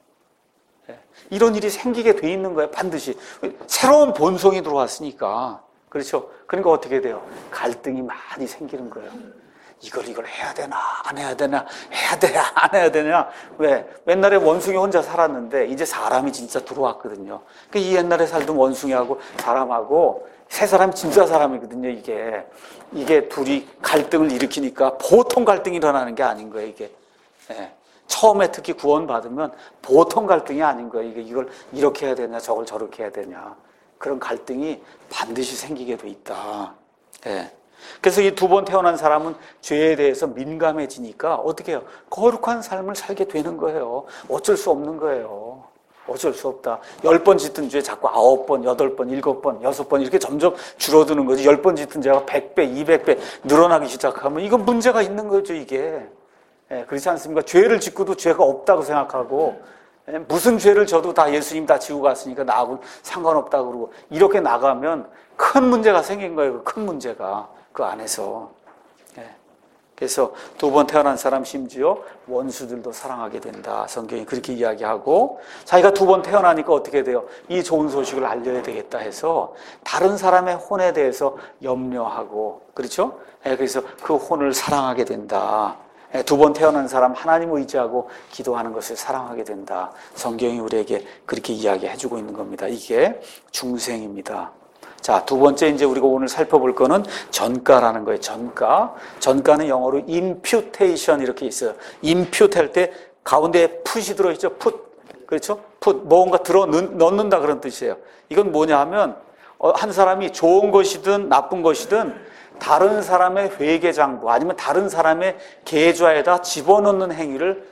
이런 일이 생기게 돼 있는 거예요. 반드시. 새로운 본성이 들어왔으니까. 그렇죠? 그러니까 어떻게 돼요? 갈등이 많이 생기는 거예요. 이걸 해야 되나 안 해야 되나 해야 되냐 안 해야 되냐. 왜? 옛날에 원숭이 혼자 살았는데 이제 사람이 진짜 들어왔거든요. 그러니까 이 옛날에 살던 원숭이하고 사람하고 세 사람이 진짜 사람이거든요. 이게 둘이 갈등을 일으키니까 보통 갈등이 일어나는 게 아닌 거예요. 이게 처음에 특히 구원받으면 보통 갈등이 아닌 거예요. 이걸 이렇게 해야 되냐 저걸 저렇게 해야 되냐 그런 갈등이 반드시 생기게 돼 있다. 그래서 이 2번 태어난 사람은 죄에 대해서 민감해지니까 어떻게 해요? 거룩한 삶을 살게 되는 거예요. 어쩔 수 없는 거예요. 어쩔 수 없다. 10번 짓던 죄 자꾸 9번, 8번, 7번, 6번 이렇게 점점 줄어드는 거지. 10번 짓던 죄가 100배, 200배 늘어나기 시작하면 이건 문제가 있는 거죠, 이게. 그렇지 않습니까? 죄를 짓고도 죄가 없다고 생각하고 무슨 죄를 져도 다 예수님 다 지고 갔으니까 나하고는 상관없다고 그러고 이렇게 나가면 큰 문제가 생긴 거예요. 큰 문제가 그 안에서. 그래서 2번 태어난 사람 심지어 원수들도 사랑하게 된다. 성경이 그렇게 이야기하고 자기가 2번 태어나니까 어떻게 돼요? 이 좋은 소식을 알려야 되겠다 해서 다른 사람의 혼에 대해서 염려하고 그렇죠? 그래서 그 혼을 사랑하게 된다. 2번 태어난 사람 하나님 의지하고 기도하는 것을 사랑하게 된다. 성경이 우리에게 그렇게 이야기해주고 있는 겁니다. 이게 중생입니다. 자, 2번째 이제 우리가 오늘 살펴볼 거는 전가라는 거예요. 전가. 전가는 영어로 imputation 이렇게 있어요. impute 할 때 가운데에 put이 들어있죠. put. 그렇죠? 뭔가 넣는다 그런 뜻이에요. 이건 뭐냐 하면 한 사람이 좋은 것이든 나쁜 것이든 다른 사람의 회계장부 아니면 다른 사람의 계좌에다 집어넣는 행위를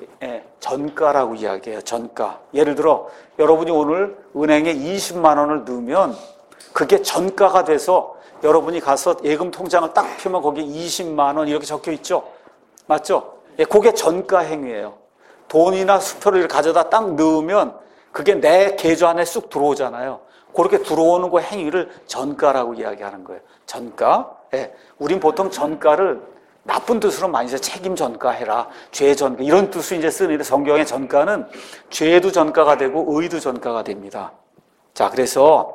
전가라고 이야기해요. 전가. 예를 들어 여러분이 오늘 은행에 20만 원을 넣으면 그게 전가가 돼서 여러분이 가서 예금 통장을 딱 펴면 거기에 20만 원 이렇게 적혀 있죠. 맞죠? 그게 전가 행위예요. 돈이나 수표를 가져다 딱 넣으면 그게 내 계좌 안에 쑥 들어오잖아요. 그렇게 들어오는 그 행위를 전가라고 이야기하는 거예요. 전가. 우린 보통 전가를 나쁜 뜻으로 많이 써요. 책임 전가해라. 죄 전가. 이런 뜻으로 이제 쓰는데 성경의 전가는 죄도 전가가 되고 의도 전가가 됩니다. 자, 그래서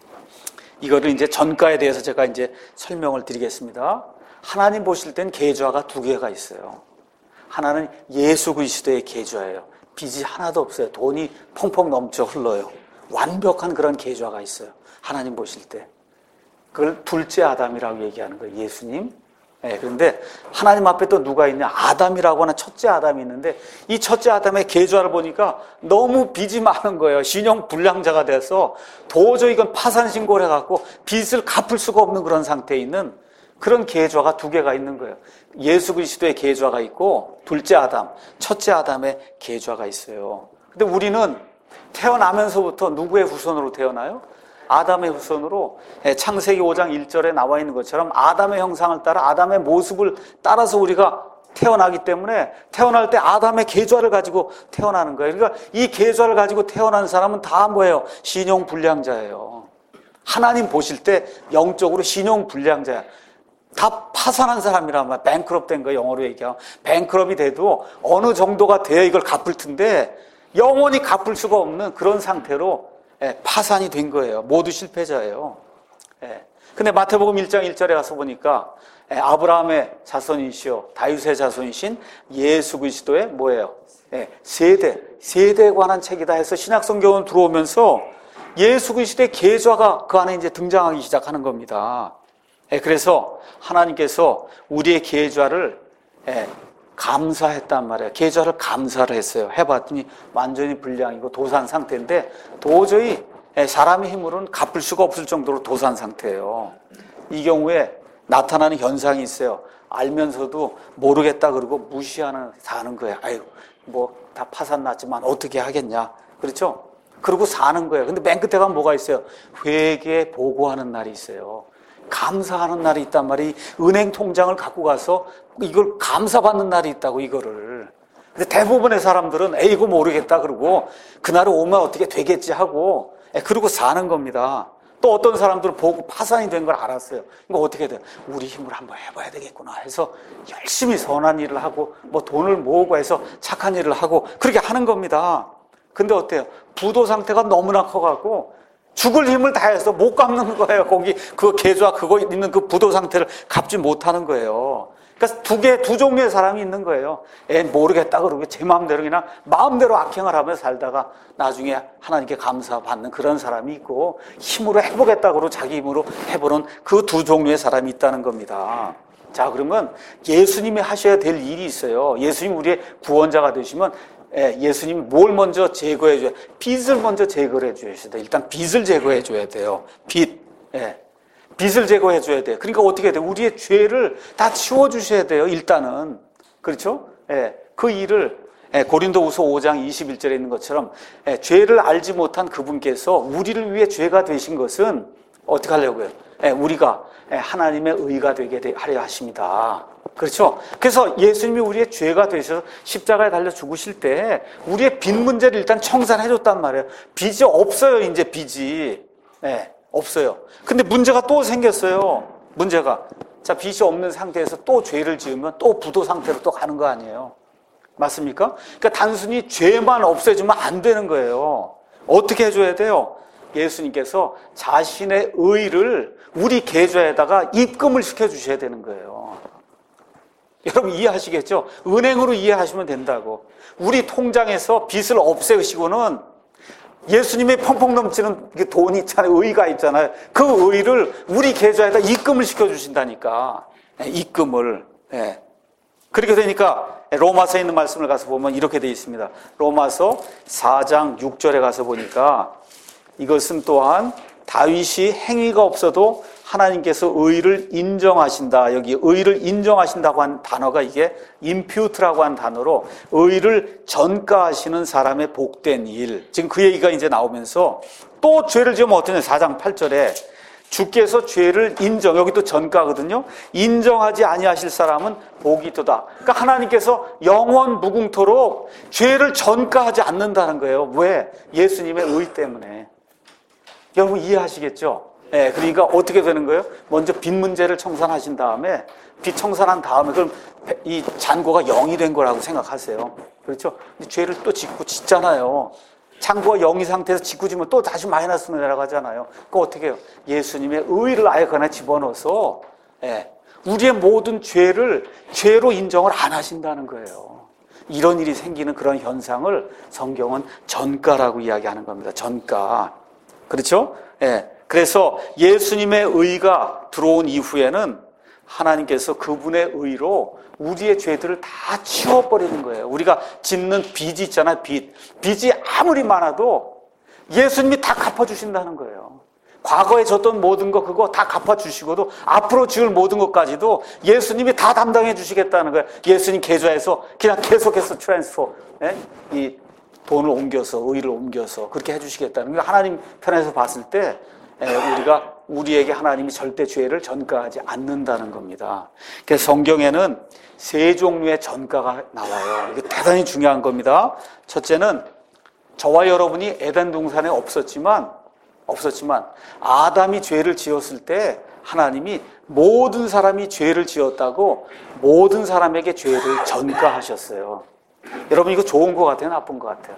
이거를 이제 전가에 대해서 제가 이제 설명을 드리겠습니다. 하나님 보실 땐 계좌가 두 개가 있어요. 하나는 예수 그리스도의 계좌예요. 빚이 하나도 없어요. 돈이 펑펑 넘쳐 흘러요. 완벽한 그런 계좌가 있어요. 하나님 보실 때. 그걸 둘째 아담이라고 얘기하는 거예요. 예수님. 그런데 하나님 앞에 또 누가 있냐? 아담이라고 하는 첫째 아담이 있는데 이 첫째 아담의 계좌를 보니까 너무 빚이 많은 거예요. 신용 불량자가 돼서 도저히 이건 파산 신고를 해갖고 빚을 갚을 수가 없는 그런 상태에 있는 그런 계좌가 두 개가 있는 거예요. 예수 그리스도의 계좌가 있고 둘째 아담, 첫째 아담의 계좌가 있어요. 근데 우리는 태어나면서부터 누구의 후손으로 태어나요? 아담의 후손으로. 창세기 5장 1절에 나와 있는 것처럼 아담의 형상을 따라 아담의 모습을 따라서 우리가 태어나기 때문에 태어날 때 아담의 계좌를 가지고 태어나는 거예요. 그러니까 이 계좌를 가지고 태어난 사람은 다 뭐예요? 신용불량자예요. 하나님 보실 때 영적으로 신용불량자야. 다 파산한 사람이란 말이야. 뱅크럽 된 거 영어로 얘기하면. 뱅크럽이 돼도 어느 정도가 돼야 이걸 갚을 텐데 영원히 갚을 수가 없는 그런 상태로 파산이 된 거예요. 모두 실패자예요. 근데 마태복음 1장 1절에 가서 보니까 아브라함의 자손이시오 다윗의 자손이신 예수 그리스도의 뭐예요? 세대에 관한 책이다 해서 신약성경은 들어오면서 예수 그리스도의 계좌가 그 안에 이제 등장하기 시작하는 겁니다. 그래서 하나님께서 우리의 계좌를 감사했단 말이에요. 계좌를 감사를 했어요. 해봤더니 완전히 불량이고 도산 상태인데 도저히 사람의 힘으로는 갚을 수가 없을 정도로 도산 상태예요. 이 경우에 나타나는 현상이 있어요. 알면서도 모르겠다 그러고 무시하는 사는 거예요. 아유, 뭐 다 파산 났지만 어떻게 하겠냐. 그렇죠? 그러고 사는 거예요. 근데 맨 끝에 가면 뭐가 있어요? 회계 보고하는 날이 있어요. 감사하는 날이 있단 말이 은행 통장을 갖고 가서 이걸 감사받는 날이 있다고 이거를. 근데 대부분의 사람들은 이거 모르겠다 그러고 그날은 오면 어떻게 되겠지 하고 그러고 사는 겁니다. 또 어떤 사람들은 보고 파산이 된 걸 알았어요. 이거 어떻게 돼? 우리 힘으로 한번 해봐야 되겠구나 해서 열심히 선한 일을 하고 뭐 돈을 모으고 해서 착한 일을 하고 그렇게 하는 겁니다. 근데 어때요? 부도 상태가 너무나 커갖고 죽을 힘을 다해서 못 갚는 거예요. 거기 그 계좌 그거 있는 그 부도 상태를 갚지 못하는 거예요. 그러니까 두 종류의 사람이 있는 거예요. 모르겠다 그러고 제 마음대로 그냥 마음대로 악행을 하며 살다가 나중에 하나님께 감사받는 그런 사람이 있고 힘으로 해보겠다 그러고 자기 힘으로 해보는 그 두 종류의 사람이 있다는 겁니다. 자, 그러면 예수님이 하셔야 될 일이 있어요. 예수님 우리의 구원자가 되시면 예수님이 뭘 먼저 제거해 줘야 돼요? 빚을 먼저 제거해 줘야 돼요. 일단 빚을 제거해 줘야 돼요. 빚을 제거해 줘야 돼요. 그러니까 어떻게 해야 돼요? 우리의 죄를 다 치워 주셔야 돼요. 일단은. 그렇죠? 그 일을 고린도후서 5장 21절에 있는 것처럼 죄를 알지 못한 그분께서 우리를 위해 죄가 되신 것은 어떻게 하려고요? 우리가 하나님의 의가 되게 하려 하십니다. 그렇죠? 그래서 예수님이 우리의 죄가 되셔서 십자가에 달려 죽으실 때 우리의 빚 문제를 일단 청산해 줬단 말이에요. 빚이 없어요. 이제 빚이 없어요. 근데 문제가 또 생겼어요. 문제가. 자, 빚이 없는 상태에서 또 죄를 지으면 또 부도 상태로 또 가는 거 아니에요. 맞습니까? 그러니까 단순히 죄만 없애주면 안 되는 거예요. 어떻게 해줘야 돼요? 예수님께서 자신의 의를 우리 계좌에다가 입금을 시켜주셔야 되는 거예요. 여러분 이해하시겠죠? 은행으로 이해하시면 된다고. 우리 통장에서 빚을 없애시고는 예수님의 펑펑 넘치는 돈이 있잖아요. 의가 있잖아요. 그 의를 우리 계좌에다 입금을 시켜주신다니까. 입금을. 그렇게 되니까 로마서에 있는 말씀을 가서 보면 이렇게 되어 있습니다. 로마서 4장 6절에 가서 보니까 이것은 또한 다윗이 행위가 없어도 하나님께서 의를 인정하신다. 여기 의를 인정하신다고 한 단어가 이게 impute라고 한 단어로 의를 전가하시는 사람의 복된 일. 지금 그 얘기가 이제 나오면서 또 죄를 지으면 어떠냐. 4장 8절에 주께서 죄를 인정, 여기 또 전가거든요. 인정하지 아니하실 사람은 복이 있도다. 그러니까 하나님께서 영원 무궁토록 죄를 전가하지 않는다는 거예요. 왜? 예수님의 의 때문에. 여러분 이해하시겠죠? 네, 그러니까 어떻게 되는 거예요? 먼저 빚 문제를 청산하신 다음에, 빚 청산한 다음에 그럼 이 잔고가 0이 된 거라고 생각하세요. 그렇죠? 죄를 또 짓잖아요. 잔고가 0이 상태에서 짓고 지면 또 다시 마이너스로 내려가잖아요. 그거 어떻게 해요? 예수님의 의를 아예 그냥 집어넣어서 우리의 모든 죄를 죄로 인정을 안 하신다는 거예요. 이런 일이 생기는 그런 현상을 성경은 전가라고 이야기하는 겁니다. 전가. 그렇죠? 그래서 예수님의 의가 들어온 이후에는 하나님께서 그분의 의로 우리의 죄들을 다 치워버리는 거예요. 우리가 짓는 빚이 있잖아요. 빚이 아무리 많아도 예수님이 다 갚아주신다는 거예요. 과거에 졌던 모든 거 그거 다 갚아주시고도 앞으로 지을 모든 것까지도 예수님이 다 담당해 주시겠다는 거예요. 예수님 계좌에서 그냥 계속해서 트랜스퍼, 이 돈을 옮겨서, 의를 옮겨서 그렇게 해주시겠다는 거예요. 하나님 편에서 봤을 때 우리에게 하나님이 절대 죄를 전가하지 않는다는 겁니다. 그래서 성경에는 세 종류의 전가가 나와요. 이게 대단히 중요한 겁니다. 첫째는 저와 여러분이 에덴 동산에 없었지만 아담이 죄를 지었을 때 하나님이 모든 사람이 죄를 지었다고 모든 사람에게 죄를 전가하셨어요. 여러분 이거 좋은 것 같아요? 나쁜 것 같아요?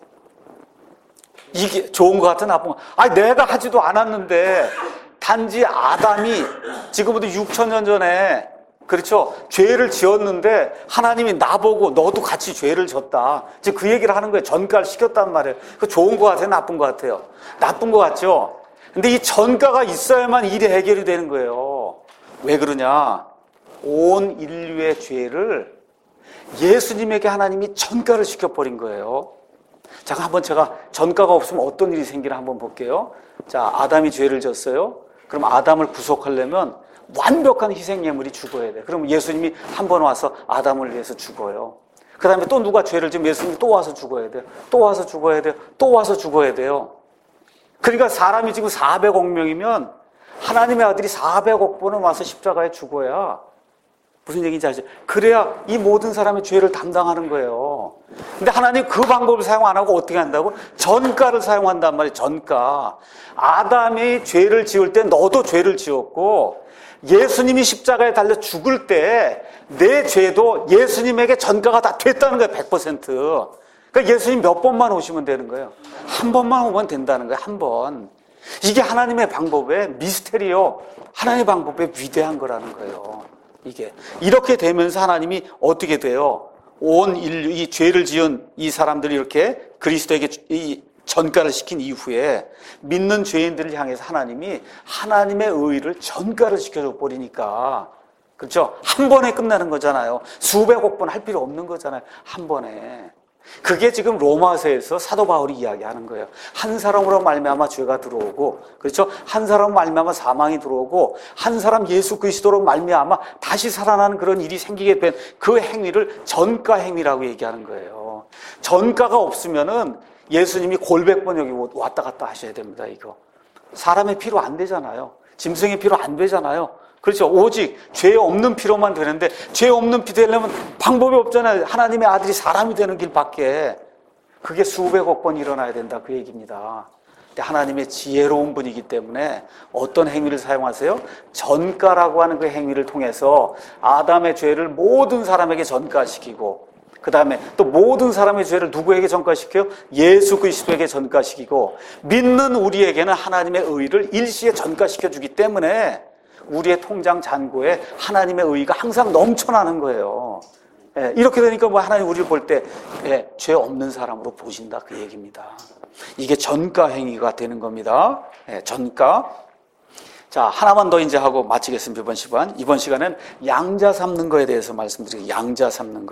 이게 좋은 것 같아? 나쁜 것 같아? 내가 하지도 않았는데 단지 아담이 지금부터 6,000년 전에 그렇죠? 죄를 지었는데 하나님이 나보고 너도 같이 죄를 졌다. 지금 그 얘기를 하는 거예요. 전가를 시켰단 말이에요. 그 좋은 것 같아요? 나쁜 것 같아요? 나쁜 것 같죠? 근데 이 전가가 있어야만 일이 해결이 되는 거예요. 왜 그러냐? 온 인류의 죄를 예수님에게 하나님이 전가를 시켜버린 거예요. 자, 한번 제가 전가가 없으면 어떤 일이 생기나 한번 볼게요. 자, 아담이 죄를 졌어요. 그럼 아담을 구속하려면 완벽한 희생예물이 죽어야 돼. 그럼 예수님이 한 번 와서 아담을 위해서 죽어요. 그 다음에 또 누가 죄를 지면 예수님이 또 와서 죽어야 돼요. 또 와서 죽어야 돼요. 또 와서 죽어야 돼요. 그러니까 사람이 지금 400억 명이면 하나님의 아들이 400억 번은 와서 십자가에 죽어야 무슨 얘기인지 아시죠? 그래야 이 모든 사람의 죄를 담당하는 거예요. 근데 하나님 그 방법을 사용 안 하고 어떻게 한다고? 전가를 사용한단 말이에요. 전가. 아담이 죄를 지을 때 너도 죄를 지었고 예수님이 십자가에 달려 죽을 때 내 죄도 예수님에게 전가가 다 됐다는 거예요. 100%. 그러니까 예수님 몇 번만 오시면 되는 거예요. 한 번만 오면 된다는 거예요. 한 번. 이게 하나님의 방법의 미스테리요. 하나님의 방법의 위대한 거라는 거예요. 이게 이렇게 되면서 하나님이 어떻게 돼요? 온 인류, 이 죄를 지은 이 사람들이 이렇게 그리스도에게 이 전가를 시킨 이후에 믿는 죄인들을 향해서 하나님이 하나님의 의를 전가를 시켜줘 버리니까, 그렇죠? 한 번에 끝나는 거잖아요. 수백억 번 할 필요 없는 거잖아요. 한 번에. 그게 지금 로마서에서 사도 바울이 이야기하는 거예요. 한 사람으로 말미암아 죄가 들어오고, 그렇죠? 한 사람 말미암아 사망이 들어오고, 한 사람 예수 그리스도로 말미암아 다시 살아나는 그런 일이 생기게 된 그 행위를 전가 행위라고 얘기하는 거예요. 전가가 없으면은 예수님이 골백번 여기 왔다 갔다 하셔야 됩니다. 이거 사람의 피로 안 되잖아요. 짐승의 피로 안 되잖아요. 그렇죠. 오직 죄 없는 피로만 되는데 죄 없는 피 되려면 방법이 없잖아요. 하나님의 아들이 사람이 되는 길밖에. 그게 수백억 번 일어나야 된다 그 얘기입니다. 근데 하나님의 지혜로운 분이기 때문에 어떤 행위를 사용하세요? 전가라고 하는 그 행위를 통해서 아담의 죄를 모든 사람에게 전가시키고, 그 다음에 또 모든 사람의 죄를 누구에게 전가시켜요? 예수 그리스도에게 전가시키고, 믿는 우리에게는 하나님의 의를 일시에 전가시켜주기 때문에 우리의 통장 잔고에 하나님의 의가 항상 넘쳐나는 거예요. 이렇게 되니까 뭐 하나님 우리를 볼 때 죄 없는 사람으로 보신다 그 얘기입니다. 이게 전가 행위가 되는 겁니다. 전가. 자, 하나만 더 이제 하고 마치겠습니다. 이번 시간. 이번 시간은 양자 삼는 거에 대해서 말씀드리고, 양자 삼는 거.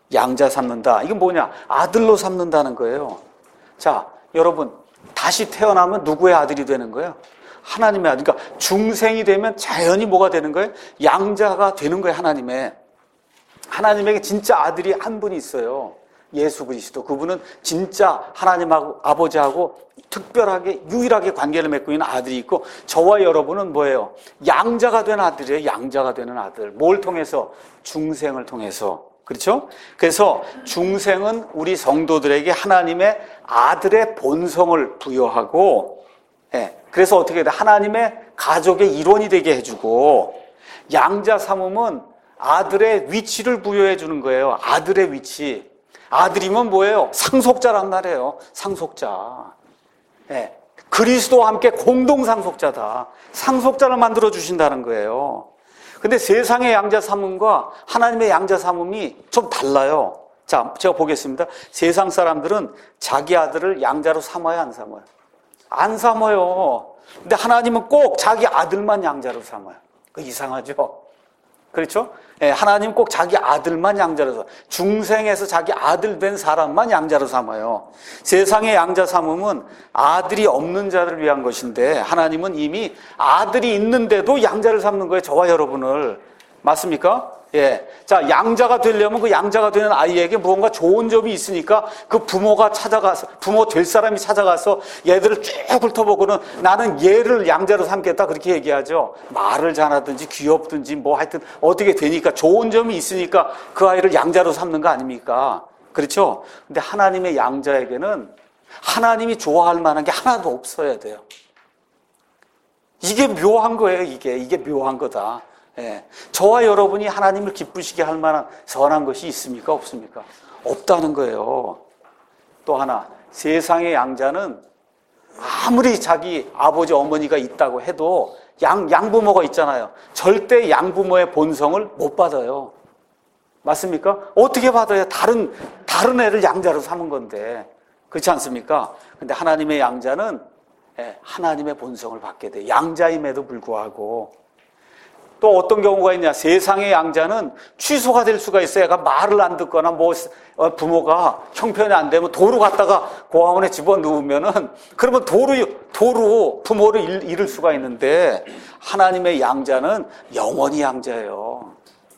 양자 삼는다. 이건 뭐냐? 아들로 삼는다는 거예요. 자, 여러분, 다시 태어나면 누구의 아들이 되는 거예요? 하나님의 아들. 그러니까 중생이 되면 자연히 뭐가 되는 거예요? 양자가 되는 거예요, 하나님에게 진짜 아들이 한 분이 있어요. 예수 그리스도. 그분은 진짜 하나님하고 아버지하고 특별하게 유일하게 관계를 맺고 있는 아들이 있고, 저와 여러분은 뭐예요? 양자가 된 아들이에요. 양자가 되는 아들. 뭘 통해서? 중생을 통해서. 그렇죠? 그래서 중생은 우리 성도들에게 하나님의 아들의 본성을 부여하고, 그래서 어떻게 돼? 하나님의 가족의 일원이 되게 해주고, 양자 삼음은 아들의 위치를 부여해 주는 거예요. 아들의 위치. 아들이면 뭐예요? 상속자란 말이에요. 상속자. 그리스도와 함께 공동 상속자다. 상속자를 만들어 주신다는 거예요. 근데 세상의 양자 삼음과 하나님의 양자 삼음이 좀 달라요. 자, 제가 보겠습니다. 세상 사람들은 자기 아들을 양자로 삼아요, 안 삼아요? 안 삼아요. 근데 하나님은 꼭 자기 아들만 양자로 삼아요. 그 이상하죠? 그렇죠? 하나님 꼭 자기 아들만 양자로 삼아요. 중생에서 자기 아들 된 사람만 양자로 삼아요. 세상의 양자 삼음은 아들이 없는 자들을 위한 것인데, 하나님은 이미 아들이 있는데도 양자를 삼는 거예요. 저와 여러분을. 맞습니까? 자, 양자가 되려면 그 양자가 되는 아이에게 무언가 좋은 점이 있으니까 그 부모가 찾아가서, 부모 될 사람이 찾아가서 얘들을 쭉 훑어보고는 나는 얘를 양자로 삼겠다, 그렇게 얘기하죠. 말을 잘하든지 귀엽든지 뭐 하여튼 어떻게 되니까 좋은 점이 있으니까 그 아이를 양자로 삼는 거 아닙니까? 그렇죠? 근데 하나님의 양자에게는 하나님이 좋아할 만한 게 하나도 없어야 돼요. 이게 묘한 거예요. 이게 묘한 거다. 저와 여러분이 하나님을 기쁘시게 할 만한 선한 것이 있습니까? 없습니까? 없다는 거예요. 또 하나, 세상의 양자는 아무리 자기 아버지 어머니가 있다고 해도 양부모가 있잖아요. 절대 양부모의 본성을 못 받아요. 맞습니까? 어떻게 받아요? 다른 애를 양자로 삼은 건데. 그렇지 않습니까? 근데 하나님의 양자는 하나님의 본성을 받게 돼요. 양자임에도 불구하고. 또 어떤 경우가 있냐? 세상의 양자는 취소가 될 수가 있어요. 애가 말을 안 듣거나 부모가 형편이 안 되면 도로 갔다가 고아원에 집어넣으면은, 그러면 도로 부모를 잃을 수가 있는데, 하나님의 양자는 영원히 양자예요.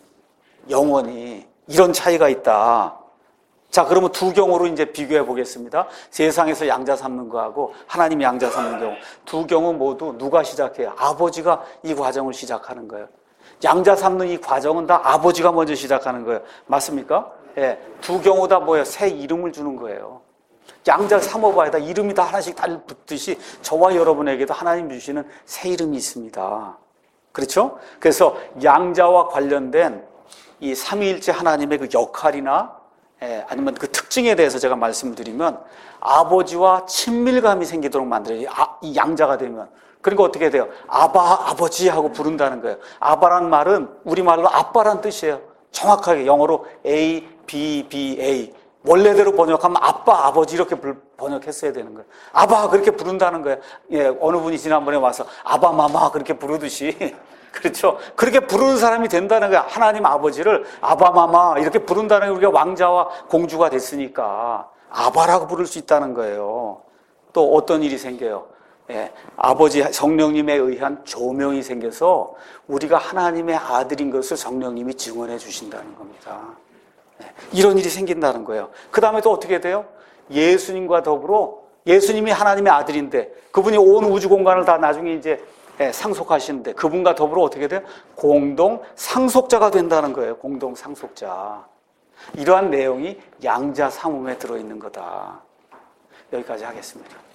영원히. 이런 차이가 있다. 자, 그러면 두 경우로 이제 비교해 보겠습니다. 세상에서 양자 삼는 거하고 하나님이 양자 삼는 경우. 두 경우 모두 누가 시작해요? 아버지가 이 과정을 시작하는 거예요. 양자 삼는 이 과정은 다 아버지가 먼저 시작하는 거예요. 맞습니까? 두 경우 다 뭐예요? 새 이름을 주는 거예요. 양자 삼어봐야 다 이름이 다 하나씩 달 붙듯이 저와 여러분에게도 하나님 주시는 새 이름이 있습니다. 그렇죠? 그래서 양자와 관련된 이 삼위일체 하나님의 그 역할이나 아니면 그 특징에 대해서 제가 말씀드리면, 아버지와 친밀감이 생기도록 만들어요. 이 양자가 되면. 그러니까 어떻게 돼요? 아버지 하고 부른다는 거예요. 아바란 말은 우리말로 아빠란 뜻이에요. 정확하게 영어로 A, B, B, A. 원래대로 번역하면 아빠, 아버지 이렇게 번역했어야 되는 거예요. 아바 그렇게 부른다는 거예요. 어느 분이 지난번에 와서 아바 마마 그렇게 부르듯이. 그렇죠? 그렇게 부르는 사람이 된다는 거야. 하나님 아버지를 아바마마 이렇게 부른다는 게, 우리가 왕자와 공주가 됐으니까 아바라고 부를 수 있다는 거예요. 또 어떤 일이 생겨요? 아버지 성령님에 의한 조명이 생겨서 우리가 하나님의 아들인 것을 성령님이 증언해 주신다는 겁니다. 이런 일이 생긴다는 거예요. 그 다음에 또 어떻게 돼요? 예수님과 더불어, 예수님이 하나님의 아들인데 그분이 온 우주 공간을 다 나중에 이제 상속하시는데, 그분과 더불어 어떻게 돼요? 공동 상속자가 된다는 거예요. 공동 상속자. 이러한 내용이 양자 삼음에 들어있는 거다. 여기까지 하겠습니다.